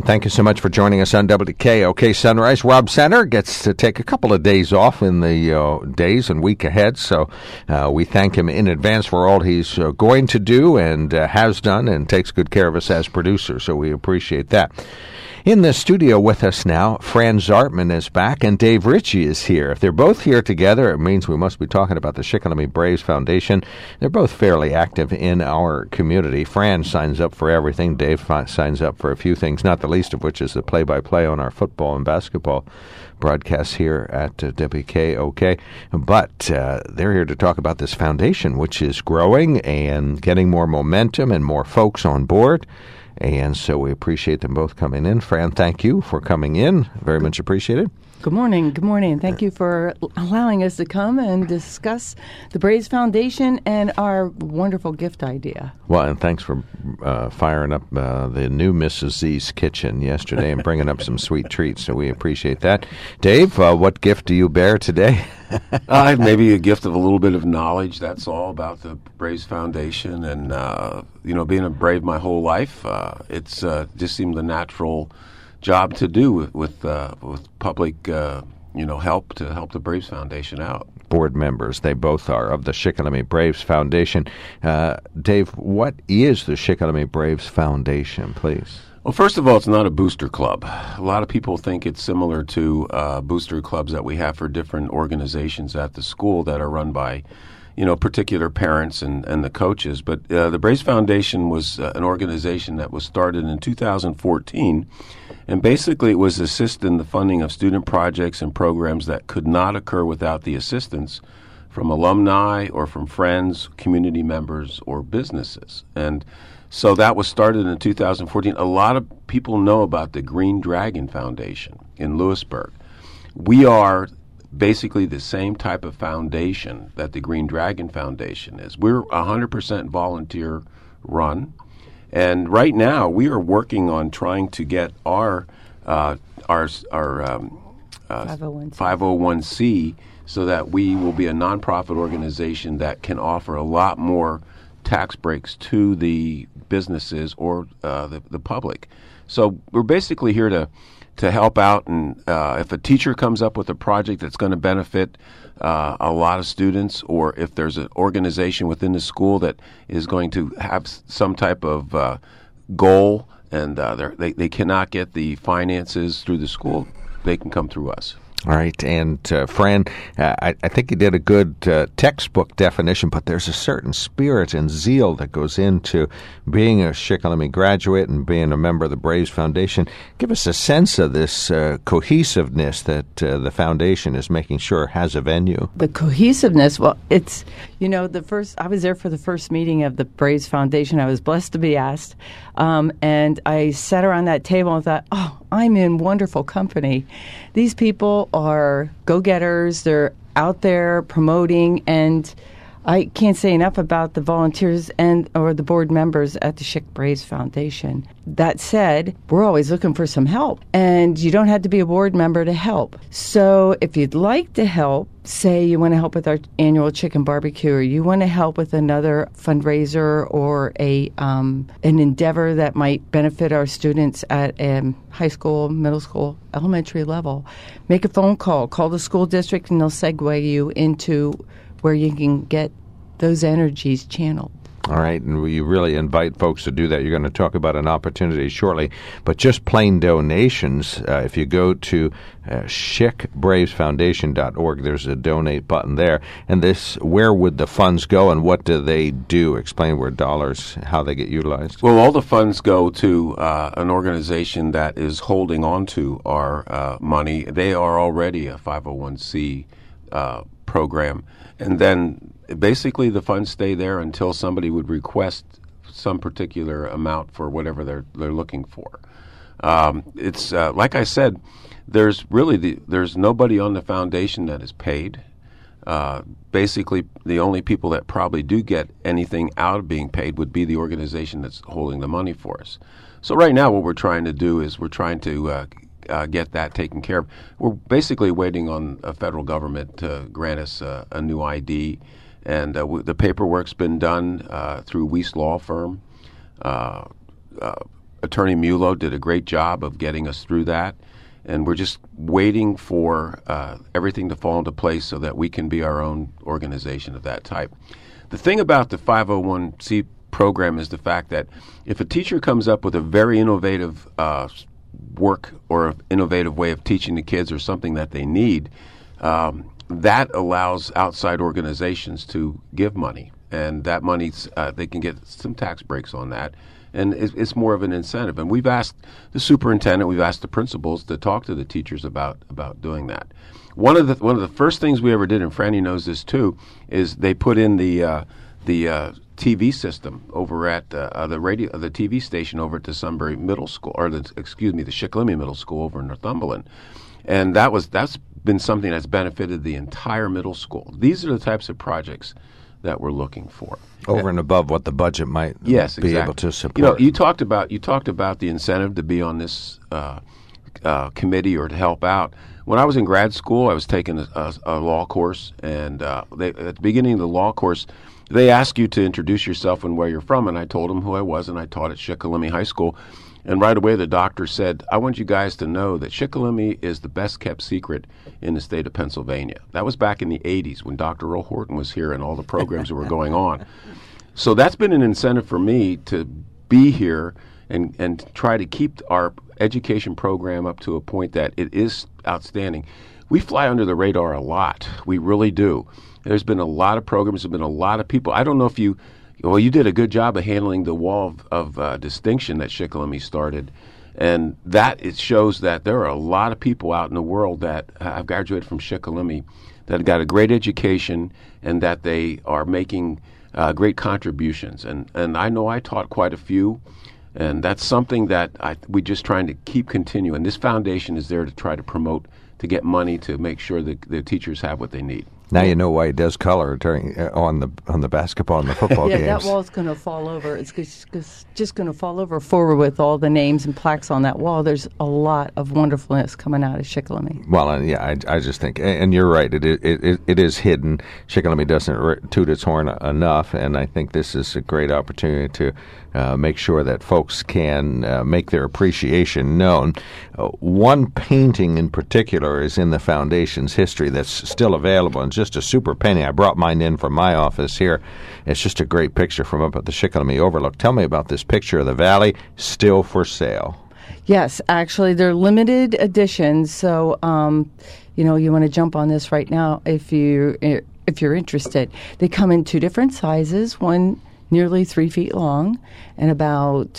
Thank you so much for joining us on WKOK Sunrise. Rob Center gets to take a couple of days off in the days and week ahead, so we thank him in advance for all he's going to do and has done and takes good care of us as producer, so we appreciate that. In the studio with us now, Fran Zartman is back and Dave Ritchie is here. If they're both here together, it means we must be talking about the Shikellamy Braves Foundation. They're both fairly active in our community. Fran signs up for everything. Dave signs up for a few things, not the least of which is the play-by-play on our football and basketball broadcasts here at WKOK. But they're here to talk about this foundation, which is growing and getting more momentum and more folks on board. And so we appreciate them both coming in. Fran, thank you for coming in. Very much appreciated. Good morning. Good morning. Thank you for allowing us to come and discuss the Braves Foundation and our wonderful gift idea. Well, and thanks for firing up the new Mrs. Z's kitchen yesterday and bringing up some sweet treats. So we appreciate that. Dave, what gift do you bear today? Maybe a gift of a little bit of knowledge, that's all, about the Braves Foundation. And, being a Brave my whole life, it's just seemed the natural job to do with public, help to help the Braves Foundation out. Board members, they both are, of the Shikellamy Braves Foundation. Dave, what is the Shikellamy Braves Foundation, please? Well, first of all, it's not a booster club. A lot of people think it's similar to booster clubs that we have for different organizations at the school that are run by, particular parents and the coaches. But the Braves Foundation was an organization that was started in 2014, and basically it was to assist in the funding of student projects and programs that could not occur without the assistance from alumni or from friends, community members, or businesses. And so that was started in 2014. A lot of people know about the Green Dragon Foundation in Lewisburg. We are basically the same type of foundation that the Green Dragon Foundation is. We're 100% volunteer run, and right now we are working on trying to get our 501c so that we will be a nonprofit organization that can offer a lot more tax breaks to the businesses or the public. So we're basically here to help out, and if a teacher comes up with a project that's going to benefit a lot of students, or if there's an organization within the school that is going to have some type of goal and they cannot get the finances through the school, they can come through us. All right, and Fran, I think you did a good textbook definition, but there's a certain spirit and zeal that goes into being a Shikellamy graduate and being a member of the Braves Foundation. Give us a sense of this cohesiveness that the foundation is making sure has a venue. The cohesiveness, well, it's, I was there for the first meeting of the Braves Foundation. I was blessed to be asked, and I sat around that table and thought, I'm in wonderful company. These people are go-getters. They're out there promoting, and I can't say enough about the volunteers or the board members at the Schick Braves Foundation. That said, we're always looking for some help, and you don't have to be a board member to help. So if you'd like to help, say you want to help with our annual chicken barbecue, or you want to help with another fundraiser or an endeavor that might benefit our students at high school, middle school, elementary level, make a phone call the school district, and they'll segue you into where you can get those energies channeled. All right, and we really invite folks to do that. You're going to talk about an opportunity shortly, but just plain donations, if you go to schickbravesfoundation.org, there's a donate button there. And where would the funds go, and what do they do? Explain how they get utilized. Well, all the funds go to an organization that is holding on to our money. They are already a 501c program, and then basically the funds stay there until somebody would request some particular amount for whatever they're looking for. It's like I said, there's nobody on the foundation that is paid. Basically, the only people that probably do get anything out of being paid would be the organization that's holding the money for us. So right now, what we're trying to do is we're trying to get that taken care of. We're basically waiting on a federal government to grant us a new ID, and the paperwork's been done through Weiss Law Firm, Attorney Mulo did a great job of getting us through that. And we're just waiting for everything to fall into place so that we can be our own organization of that type. The thing about the 501c program is the fact that if a teacher comes up with a very innovative work or innovative way of teaching the kids or something that they need, that allows outside organizations to give money. And that money, they can get some tax breaks on that. And it's more of an incentive. And we've asked the superintendent, we've asked the principals to talk to the teachers about doing that. One of the first things we ever did, and Franny knows this too, is they put in the TV system over at the TV station over at the Sunbury Middle School, or the Shikellamy Middle School over in Northumberland, and that's been something that's benefited the entire middle school. These are the types of projects that we're looking for, over and above what the budget might be able to support. You talked about the incentive to be on this committee or to help out. When I was in grad school, I was taking a law course, and at the beginning of the law course, they ask you to introduce yourself and where you're from, and I told them who I was, and I taught at Shikellamy High School. And right away, the doctor said, I want you guys to know that Shikellamy is the best-kept secret in the state of Pennsylvania. That was back in the 80s when Dr. Earl Horton was here and all the programs that were going on. So that's been an incentive for me to be here and try to keep our education program up to a point that it is outstanding. We fly under the radar a lot. We really do. There's been a lot of programs. There's been a lot of people. I don't know if you did a good job of handling the wall of distinction that Shikellamy started. And it shows that there are a lot of people out in the world that have graduated from Shikellamy that have got a great education and that they are making great contributions. And I know I taught quite a few, and that's something that we're just trying to keep continuing. This foundation is there to try to promote, to get money to make sure that the teachers have what they need. Now you know why he does color during on the basketball and the football games. Yeah, that wall's going to fall over. It's just going to fall over forward with all the names and plaques on that wall. There's a lot of wonderfulness coming out of Shikellamy. Well, I just think, and you're right, it is hidden. Shikellamy doesn't toot its horn enough, and I think this is a great opportunity to make sure that folks can make their appreciation known. One painting in particular is in the foundation's history that's still available, and just a super painting. I brought mine in from my office here. It's just a great picture from up at the Shikellamy Overlook. Tell me about this picture of the valley, still for sale. Yes, actually, they're limited editions, so you want to jump on this right now if you're interested. They come in two different sizes, one nearly 3 feet long and about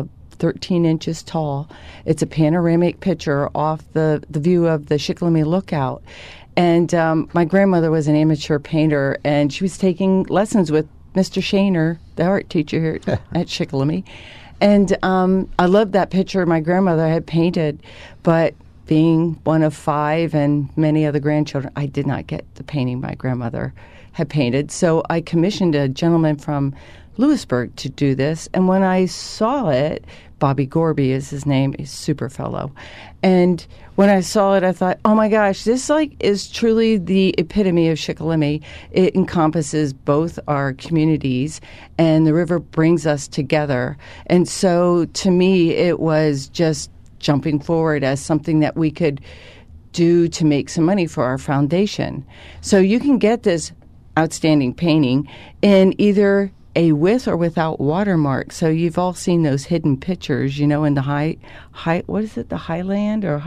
13 inches tall. It's a panoramic picture off the view of the Shikellamy Lookout. And my grandmother was an amateur painter, and she was taking lessons with Mr. Shaner, the art teacher here at Shikellamy. And I loved that picture my grandmother had painted, but being one of 5 and many other grandchildren, I did not get the painting my grandmother had painted. So I commissioned a gentleman from Lewisburg to do this. And when I saw it, Bobby Gorby is his name, he's a super fellow. And when I saw it, I thought, oh my gosh, this is truly the epitome of Shikellamy. It encompasses both our communities, and the river brings us together. And so to me, it was just jumping forward as something that we could do to make some money for our foundation. So you can get this outstanding painting in either a with or without watermark. So you've all seen those hidden pictures, in the high what is it, the Highland or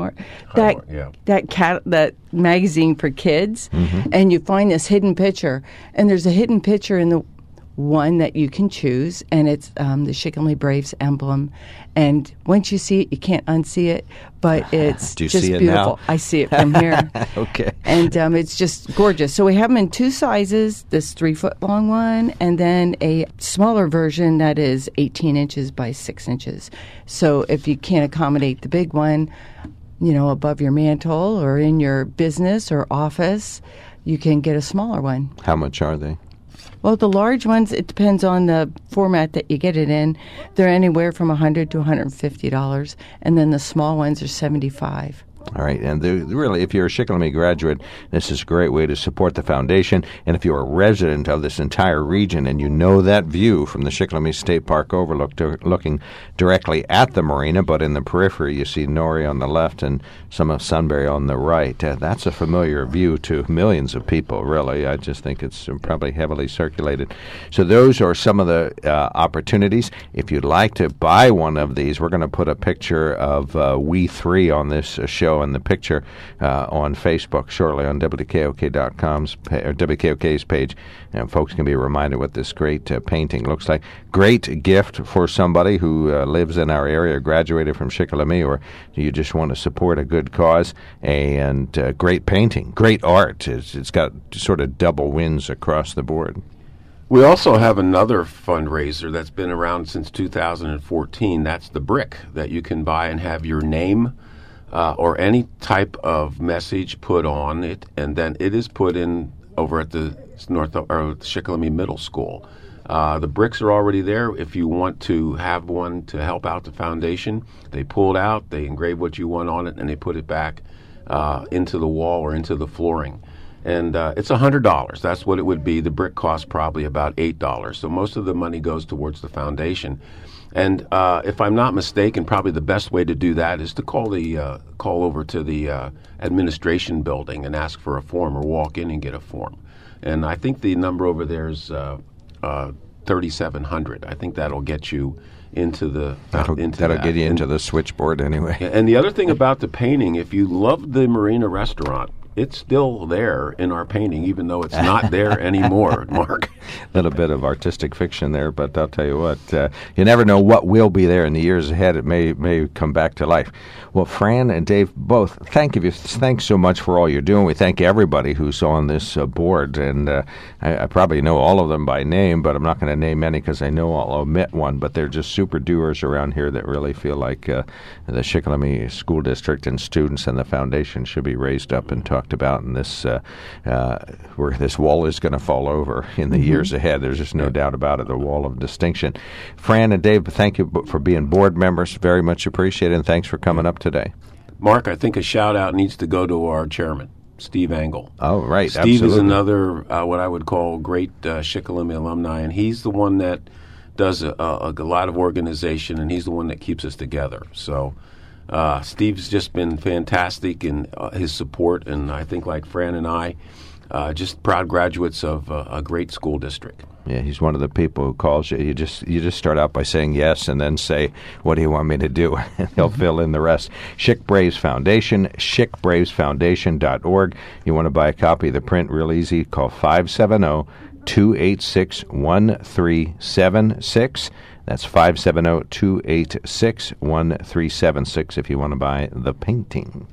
that magazine for kids, and you find this hidden picture, and there's a hidden picture in the one that you can choose, and it's the Shikellamy Braves emblem. And once you see it, you can't unsee it, but it's Do you just see it beautiful. Now? I see it from here. Okay. And it's just gorgeous. So we have them in two sizes, this 3-foot-long one, and then a smaller version that is 18 inches by 6 inches. So if you can't accommodate the big one, above your mantle or in your business or office, you can get a smaller one. How much are they? Well, the large ones, it depends on the format that you get it in. They're anywhere from $100 to $150, and then the small ones are $75. All right, and really, if you're a Shikellamy graduate, this is a great way to support the foundation. And if you're a resident of this entire region and you know that view from the Shikellamy State Park overlook, looking directly at the marina, but in the periphery you see Norrie on the left and some of Sunbury on the right, that's a familiar view to millions of people, really. I just think it's probably heavily circulated. So those are some of the opportunities. If you'd like to buy one of these, we're going to put a picture of We Three on this show and the picture on Facebook shortly on WKOK.com's or WKOK's page, and folks can be reminded what this great painting looks like. Great gift for somebody who lives in our area, graduated from Shikellamy, or you just want to support a good cause. And great painting, great art. It's got sort of double wins across the board. We also have another fundraiser that's been around since 2014. That's the brick that you can buy and have your name or any type of message put on it, and then it is put in over at the Shikellamy Middle School. The bricks are already there. If you want to have one to help out the foundation, they pull it out, they engrave what you want on it, and they put it back into the wall or into the flooring. And it's $100. That's what it would be. The brick costs probably about $8. So most of the money goes towards the foundation. And if I'm not mistaken, probably the best way to do that is to call over to the administration building and ask for a form, or walk in and get a form. And I think the number over there is 3,700. I think that'll get you into the that'll get you into the switchboard anyway. And the other thing about the painting, if you love the Marina restaurant, it's still there in our painting, even though it's not there anymore, Mark. A little bit of artistic fiction there, but I'll tell you what, you never know what will be there in the years ahead. It may come back to life. Well, Fran and Dave, both, thanks so much for all you're doing. We thank everybody who's on this board, and I probably know all of them by name, but I'm not going to name any because I know I'll omit one, but they're just super doers around here that really feel like the Shikellamy School District and students and the foundation should be raised up and talked about in this where this wall is going to fall over in the years ahead. There's just no doubt about it, the wall of distinction. Fran and Dave, thank you for being board members. Very much appreciated, and thanks for coming up today. Mark, I think a shout-out needs to go to our chairman, Steve Engel. Oh, right, Steve absolutely. is another, what I would call, great Shikellamy alumni, and he's the one that does a lot of organization, and he's the one that keeps us together. So Steve's just been fantastic in his support, and I think, like Fran and I, just proud graduates of a great school district. Yeah, he's one of the people who calls you. You just start out by saying yes, and then say, "What do you want me to do?" And he'll fill in the rest. Schick Braves Foundation, schickbravesfoundation.org. You want to buy a copy of the print? Real easy. Call 570-286-1376. That's 570-286-1376 if you want to buy the painting.